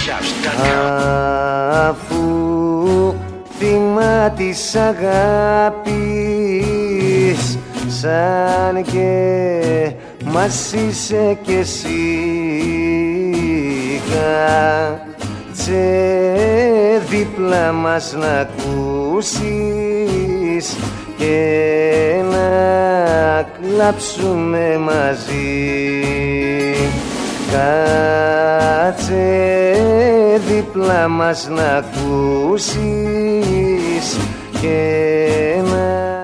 Αφού θύμα της αγάπης σαν και μας είσαι κι εσύ, κάτσε δίπλα μας να ακούσεις και να κλάψουμε μαζί. Κάτσε δίπλα μας να ακούσεις και να